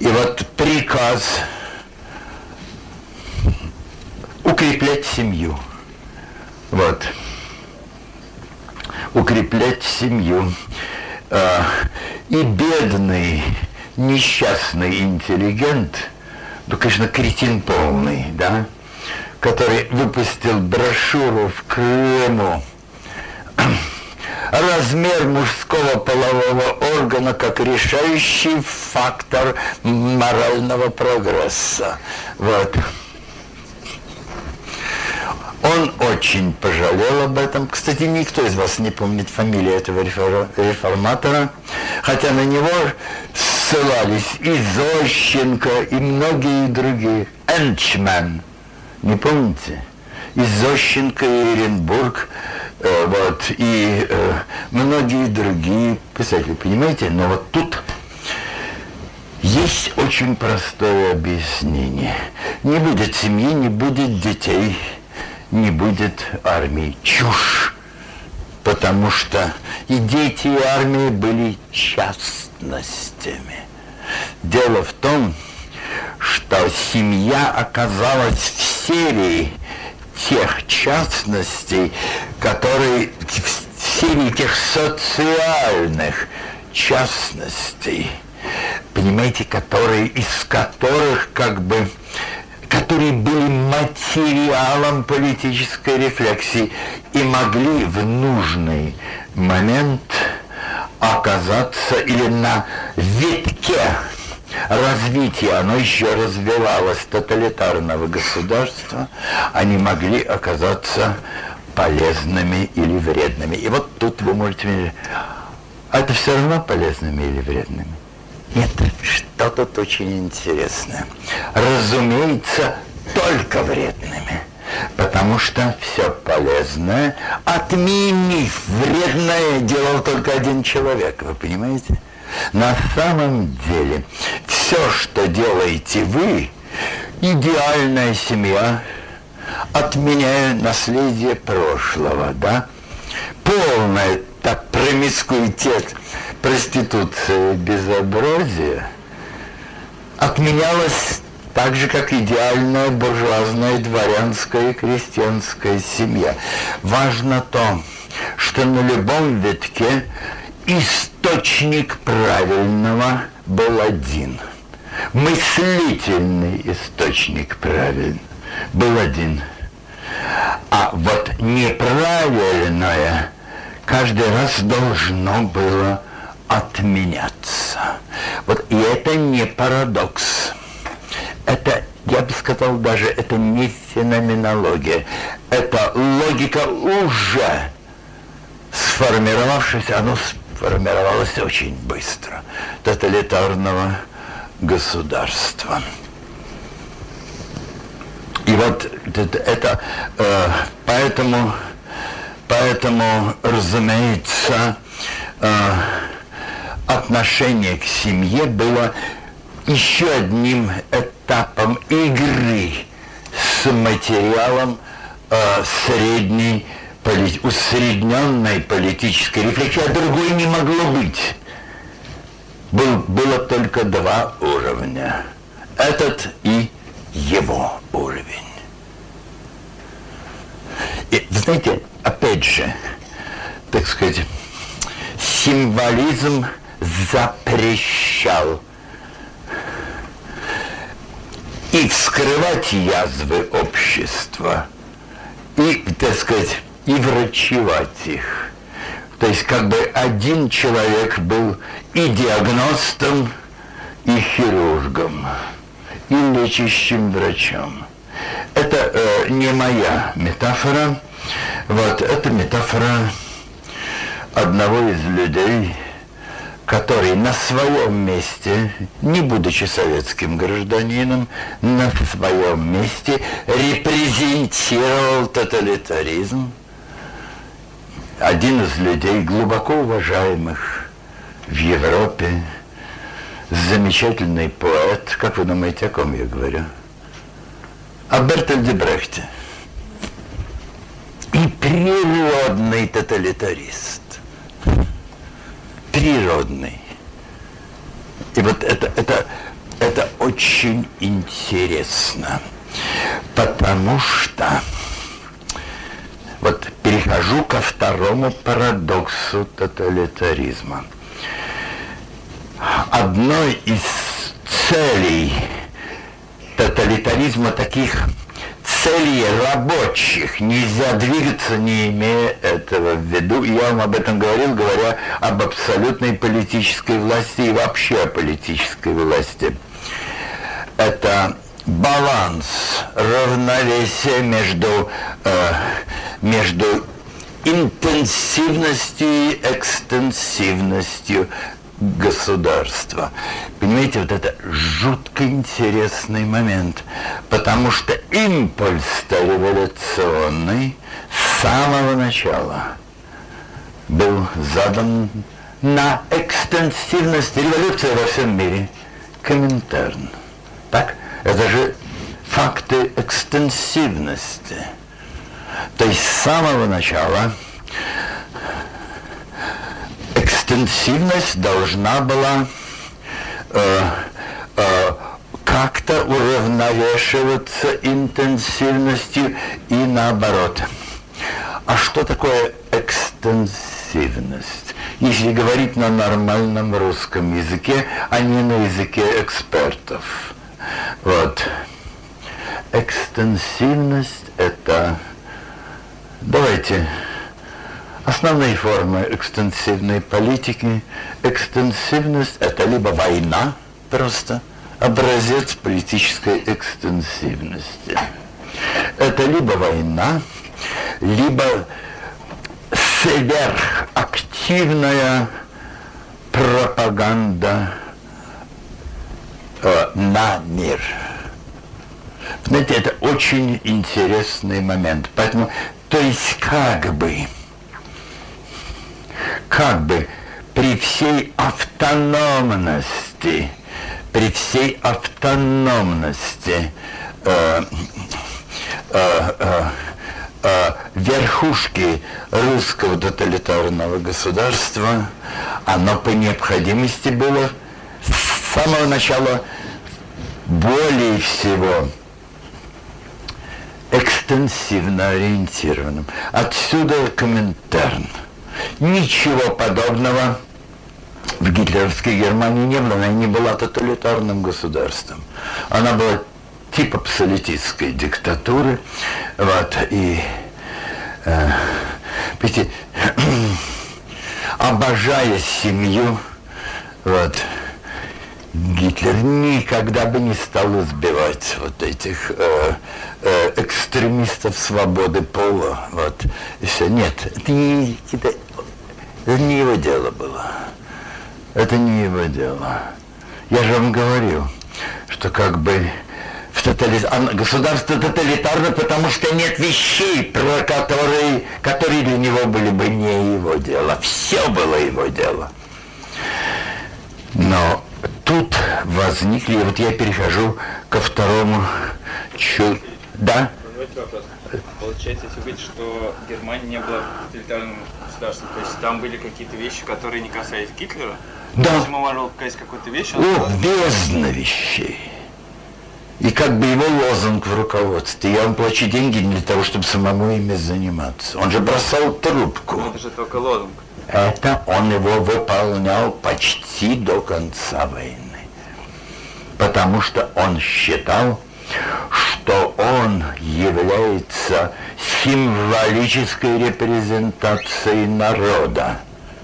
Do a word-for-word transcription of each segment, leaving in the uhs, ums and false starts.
И вот приказ укреплять семью. Вот. Укреплять семью. И бедный, несчастный интеллигент, ну, конечно, кретин полный, да, который выпустил брошюру в Крыму «Размер мужского полового органа как решающий фактор морального прогресса». Вот. Он очень пожалел об этом. Кстати, никто из вас не помнит фамилию этого реформатора, хотя на него ссылались и Зощенко, и многие другие. Энчмен. Не помните? И Зощенко, и Оренбург, э, вот, и э, многие другие писатели, понимаете? Но вот тут есть очень простое объяснение. Не будет семьи, не будет детей, не будет армии. Чушь. Потому что и дети, и армия были частностями. Дело в том, что семья оказалась в серии тех частностей, которые, в серии тех социальных частностей, понимаете, которые, из которых как бы, которые были материалом политической рефлексии и могли в нужный момент оказаться или на витке развития, оно еще развивалось, тоталитарного государства, они могли оказаться полезными или вредными. И вот тут вы можете видеть, а это все равно полезными или вредными? Нет, что тут очень интересное. Разумеется, только вредными. Потому что все полезное, отменив вредное, делал только один человек. Вы понимаете? На самом деле, все, что делаете вы, идеальная семья, отменяя наследие прошлого, да? Полная так промискуитет, проституция, безобразие отменялось так же, как идеальная буржуазная, дворянская и крестьянская семья. Важно то, что на любом витке источник правильного был один. Мыслительный источник правильный был один. А вот неправильное каждый раз должно было отменяться. Вот и это не парадокс. Это, я бы сказал, даже это не феноменология. Это логика уже сформировавшаяся, оно сформировалось очень быстро, тоталитарного государства. И вот это, это э, поэтому, поэтому, разумеется, э, отношение к семье было еще одним этапом игры с материалом э, средней, поли, усредненной политической рефлексии, а другой не могло быть. Был, было только два уровня. Этот и его уровень. И, знаете, опять же, так сказать, символизм запрещал и вскрывать язвы общества, и, так сказать, и врачевать их. То есть как бы один человек был и диагностом, и хирургом, и лечащим врачом. Это э, не моя метафора, вот, это метафора одного из людей, который на своем месте, не будучи советским гражданином, на своем месте репрезентировал тоталитаризм. Один из людей, глубоко уважаемых в Европе, замечательный поэт. Как вы думаете, о ком я говорю? О Бертольде Брехте. И природный тоталитарист. Природный. И вот это, это это очень интересно, потому что вот перехожу ко второму парадоксу тоталитаризма. Одной из целей тоталитаризма, таких целей рабочих, нельзя двигаться, не имея этого в виду. Я вам об этом говорил, говоря об абсолютной политической власти и вообще о политической власти. Это баланс, равновесие между, э, между интенсивностью и экстенсивностью государства. Понимаете, вот это жутко интересный момент, потому что импульс-то революционный с самого начала был задан на экстенсивность. Революция во всем мире Коминтерн. Так? Это же факты экстенсивности. То есть с самого начала экстенсивность должна была э, э, как-то уравновешиваться интенсивностью и наоборот. А что такое экстенсивность? Если говорить на нормальном русском языке, а не на языке экспертов. Вот. Экстенсивность – это, давайте, основные формы экстенсивной политики. Экстенсивность – это либо война, просто образец политической экстенсивности. Это либо война, либо сверхактивная пропаганда э, на мир. Знаете, это очень интересный момент. Поэтому, то есть как бы, как бы при всей автономности, при всей автономности э, э, э, э, верхушки русского тоталитарного государства, оно по необходимости было с самого начала более всего экстенсивно ориентированным. Отсюда Коминтерн. Ничего подобного в гитлеровской Германии не было. Она не была тоталитарным государством. Она была типа абсолютистской диктатуры. Вот, и э, видите, обожая семью, вот, Гитлер никогда бы не стал избивать вот этих э, э, экстремистов свободы пола. Вот, и все. Нет, это не, это, это не его дело было. Это не его дело. Я же вам говорил, что как бы в тотали... государство тоталитарно, потому что нет вещей, про которые, которые для него были бы не его дело. Все было его дело. Но тут возникли, вот я перехожу ко второму чу... Да? Получается, если говорить, что Германия не была тоталитарным государством, то есть там были какие-то вещи, которые не касались Гитлера? Да. Если ему можно сказать какую-то вещь, он... О, бездна вещей. И как бы его лозунг в руководстве: я вам плачу деньги не для того, чтобы самому ими заниматься. Он же бросал трубку. Но это же только лозунг. Это он его выполнял почти до конца войны. Потому что он считал, что он является символической репрезентацией народа.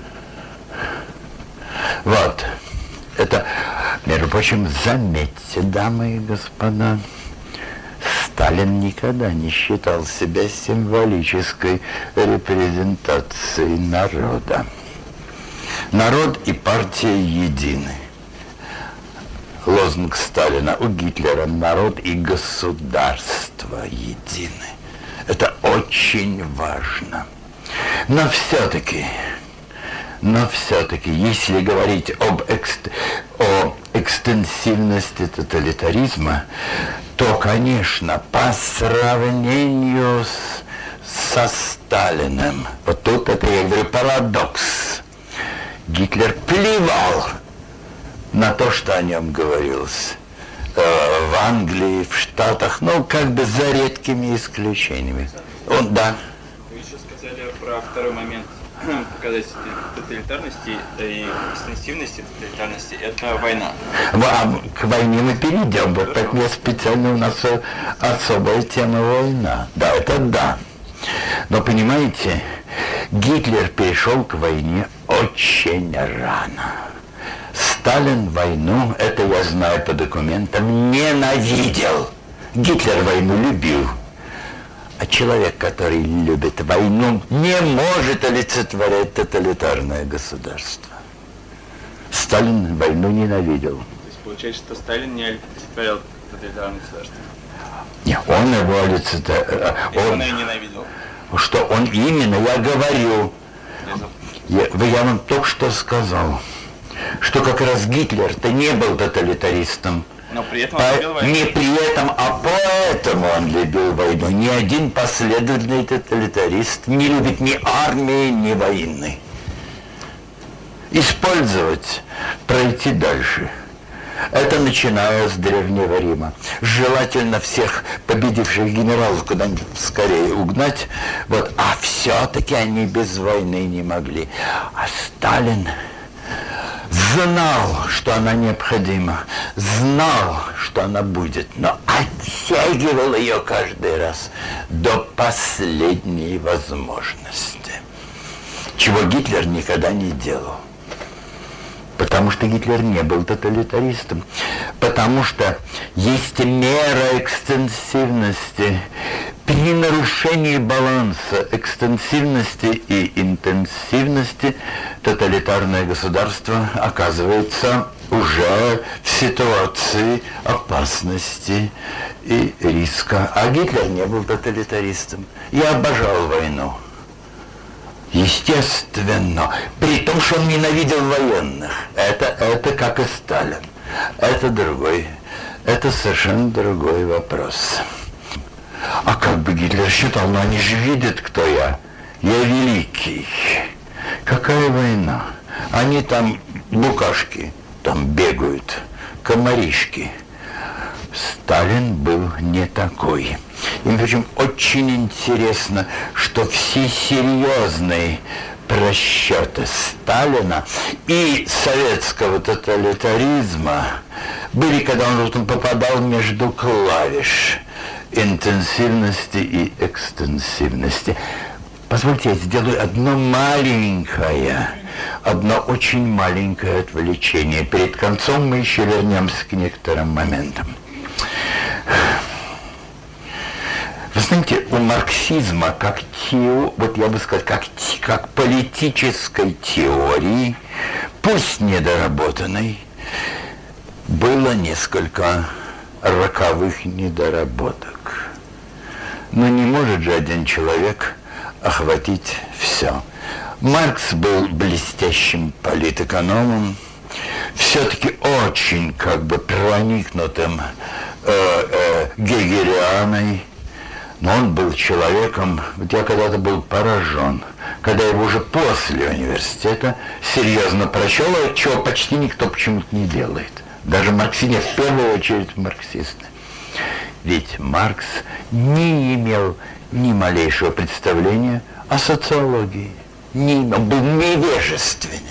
Вот. Это, между прочим, заметьте, дамы и господа, Сталин никогда не считал себя символической репрезентацией народа. Народ и партия едины. Лозунг Сталина: у Гитлера народ и государство едины. Это очень важно. Но все-таки, но все-таки, если говорить об экст... о экстенсивности тоталитаризма, то, конечно, по сравнению с... со Сталиным, вот тут это, я говорю, парадокс. Гитлер плевал на то, что о нем говорилось. э, в Англии, в Штатах, ну, как бы за редкими исключениями. Он, да. Вы еще сказали про второй момент показать тоталитарности и экстенсивности тоталитарности – это война. К войне мы перейдем, вот так мне специально у нас особая тема война. Да, это да. Но понимаете, Гитлер перешел к войне очень рано. Сталин войну, это я знаю по документам, ненавидел. Гитлер войну любил. А человек, который любит войну, не может олицетворять тоталитарное государство. Сталин войну ненавидел. То есть получается, что Сталин не олицетворял тоталитарное государство? Нет, он его олицетворял. Он, он ее ненавидел. Что он именно, я говорю, я, я вам только что сказал, что как раз Гитлер-то не был тоталитаристом. Но при этом он любил войну. Не при этом, а поэтому он любил войну. Ни один последовательный тоталитарист не любит ни армии, ни войны. Использовать, пройти дальше. Это начиная с Древнего Рима. Желательно всех победивших генералов куда-нибудь скорее угнать. Вот. А все-таки они без войны не могли. А Сталин знал, что она необходима, знал, что она будет, но оттягивал ее каждый раз до последней возможности. Чего Гитлер никогда не делал. Потому что Гитлер не был тоталитаристом. Потому что есть мера экстенсивности. При нарушении баланса экстенсивности и интенсивности тоталитарное государство оказывается уже в ситуации опасности и риска. А Гитлер не был тоталитаристом. Я обожал войну. Естественно, при том, что он ненавидел военных. Это, это как и Сталин. Это другой, это совершенно другой вопрос. А как бы Гитлер считал, ну они же видят, кто я. Я великий. Какая война? Они там букашки, там бегают, комаришки. Сталин был не такой. И, причем, очень интересно, что все серьезные просчеты Сталина и советского тоталитаризма были, когда он, вот, он попадал между клавиш интенсивности и экстенсивности. Позвольте, я сделаю одно маленькое, одно очень маленькое отвлечение. Перед концом мы еще вернемся к некоторым моментам. Вы знаете, у марксизма, как тео, вот я бы сказал, как, как политической теории, пусть недоработанной, было несколько роковых недоработок. Но не может же один человек охватить все. Маркс был блестящим политэкономом, все-таки очень как бы проникнутым э, э, гегелианой, но он был человеком, вот я когда-то был поражен, когда его уже после университета серьезно прочел, чего почти никто почему-то не делает. Даже марксисты, в первую очередь марксисты. Ведь Маркс не имел ни малейшего представления о социологии, не имел, был невежественен.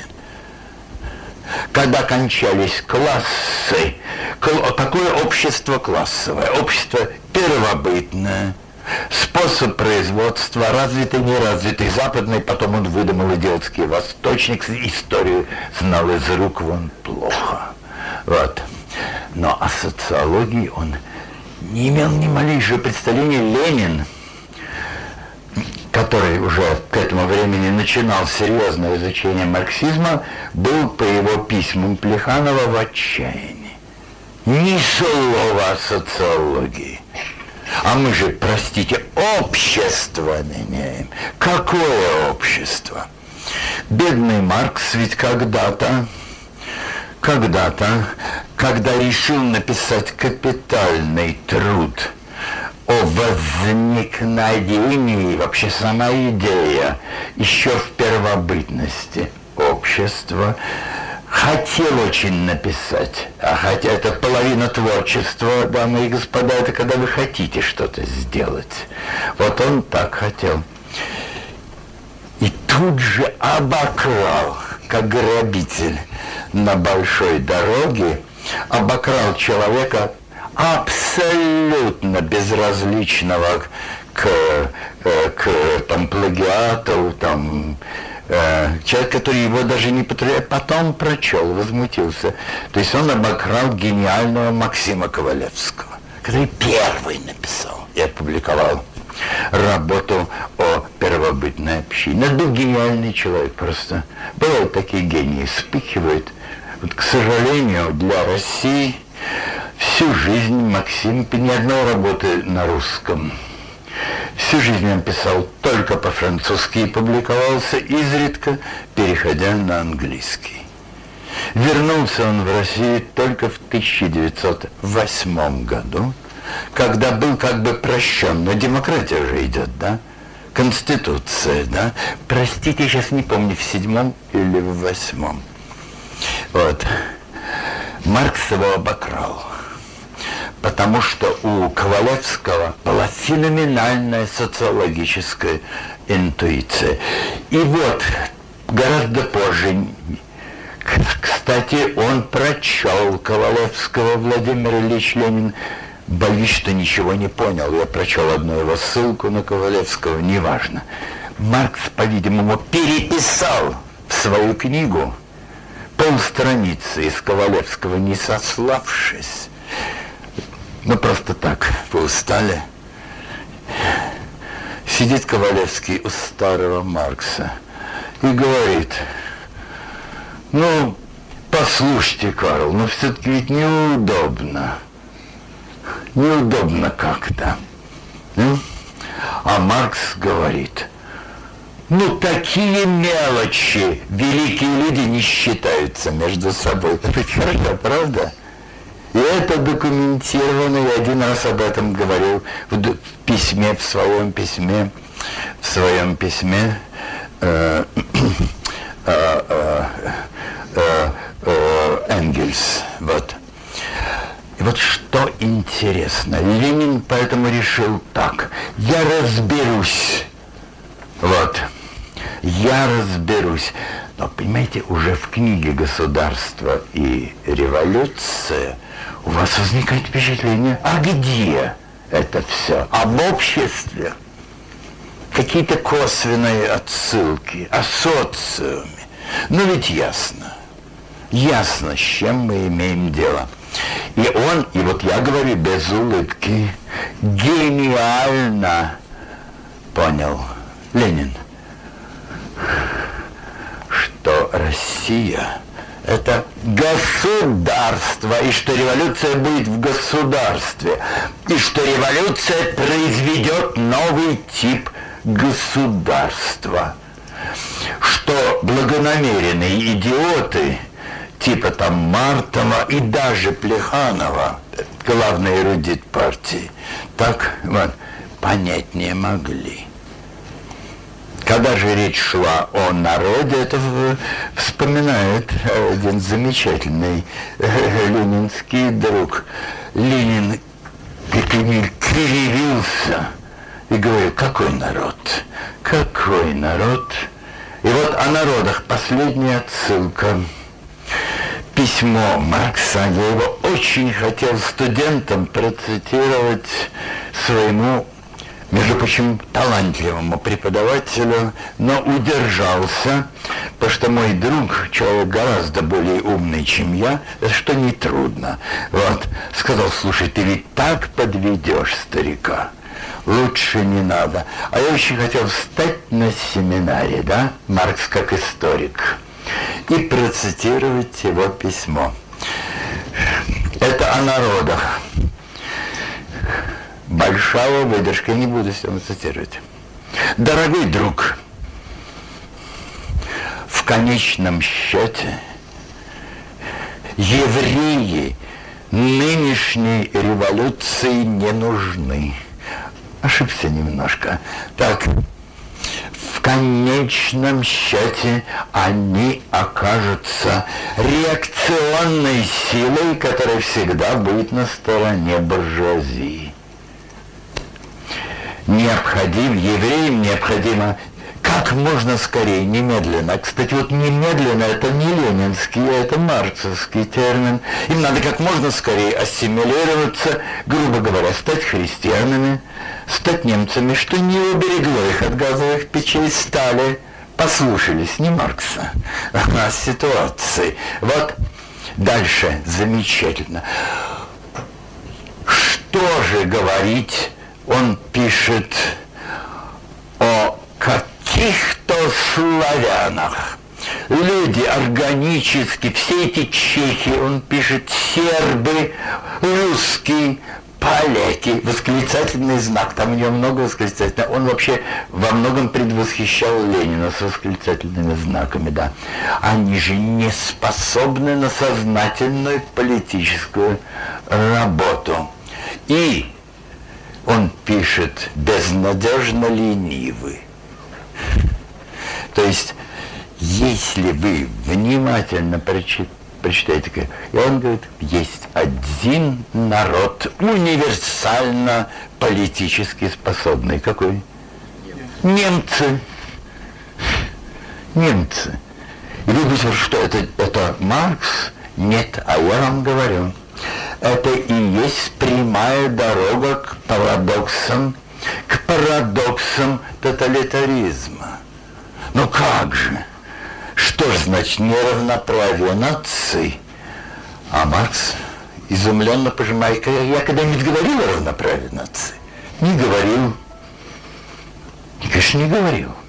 Когда кончались классы, такое общество классовое, общество первобытное, способ производства, развитый, неразвитый, западный, потом он выдумал идиотский восточник, историю знал из рук вон плохо. Вот. Но о социологии он не имел ни малейшего представления. Ленин, который уже к этому времени начинал серьезное изучение марксизма, был по его письмам Плеханова в отчаянии. Ни слова о социологии. А мы же, простите, общество меняем. Какое общество? Бедный Маркс ведь когда-то, когда-то, когда решил написать капитальный труд о возникновении, вообще сама идея, еще в первобытности общества, хотел очень написать, а хотя это половина творчества, дамы и господа, это когда вы хотите что-то сделать. Вот он так хотел. И тут же обокрал, как грабитель на большой дороге, обокрал человека абсолютно безразличного к, к там, плагиату, там, человек, который его даже не потреблял, потом прочел, возмутился. То есть он обокрал гениального Максима Ковалевского, который первый написал и опубликовал работу о первобытной общине. Это был гениальный человек просто. Бывают такие гении, вспыхивают. Вот, к сожалению, для России всю жизнь Максим ни одной работы на русском. Всю жизнь он писал только по-французски и публиковался изредка, переходя на английский. Вернулся он в Россию только в тысяча девятьсот восьмом году, когда был как бы прощен, но демократия уже идет, да? Конституция, да? Простите, я сейчас не помню, в седьмом или в восьмом. Вот. Маркс его обокрал. Потому что у Ковалевского была феноменальная социологическая интуиция. И вот, гораздо позже, кстати, он прочел Ковалевского, Владимир Ильич Ленин. Боюсь, что ничего не понял. Я прочел одну его ссылку на Ковалевского, неважно. Маркс, по-видимому, переписал в свою книгу полстраницы из Ковалевского, не сославшись. Ну, просто так, вы устали. Сидит Ковалевский у старого Маркса и говорит: ну, послушайте, Карл, но все-таки ведь неудобно. Неудобно как-то. Ну? А Маркс говорит: ну, такие мелочи великие люди не считаются между собой. Это ведь хорошо, правда? И это документировано, я один раз об этом говорил в, в письме, в своем письме, в своем письме э, э, э, э, э, Энгельс. Вот. И вот что интересно, Ленин поэтому решил так: я разберусь. Вот. Я разберусь. Но, понимаете, уже в книге «Государство и революция» у вас возникает впечатление: а где это все? Об обществе? Какие-то косвенные отсылки о социуме. Ну ведь ясно. Ясно, с чем мы имеем дело. И он, и вот я говорю без улыбки, гениально понял Ленин, что Россия – это государство, и что революция будет в государстве, и что революция произведет новый тип государства, что благонамеренные идиоты типа там Мартова и даже Плеханова, главный эрудит партии, так вот понять не могли. Когда же речь шла о народе, это вспоминает один замечательный ленинский друг. Ленин кривился и говорил: какой народ, какой народ. И вот о народах последняя отсылка. Письмо Маркса, я его очень хотел студентам процитировать своему, между прочим, талантливому преподавателю, но удержался, потому что мой друг, человек гораздо более умный, чем я, что нетрудно, вот, сказал: слушай, ты ведь так подведешь старика, лучше не надо. А я очень хотел встать на семинаре, да, Маркс как историк, и процитировать его письмо. Это о народах. Большая выдержка, я не буду все цитировать. Дорогой друг, в конечном счете евреи нынешней революции не нужны. Ошибся немножко. Так, в конечном счете они окажутся реакционной силой, которая всегда будет на стороне буржуазии. Необходим, евреям необходимо как можно скорее, немедленно. Кстати, вот немедленно это не ленинский, а это марксовский термин. Им надо как можно скорее ассимилироваться, грубо говоря, стать христианами, стать немцами, что не уберегло их от газовых печей, стали, послушались не Маркса, а ситуации. Вот дальше замечательно. Что же говорить, он пишет о каких-то славянах. Люди органически, все эти чехи, он пишет сербы, русские, поляки, восклицательный знак, там у него много восклицательных, он вообще во многом предвосхищал Ленина с восклицательными знаками, да. Они же не способны на сознательную политическую работу. И он пишет безнадежно ленивы. То есть, если вы внимательно прочитаете, прочитайте, и он говорит, есть один народ универсально политически способный. Какой? Немцы. Немцы. И вы думаете, что это, это Маркс? Нет, а я вам говорю, это и есть прямая дорога к парадоксам, к парадоксам тоталитаризма. Ну как же? Что ж значит неравноправие наций? А Маркс изумленно пожимает. Я когда-нибудь говорил о равноправии наций? Не говорил. И, конечно, не говорил.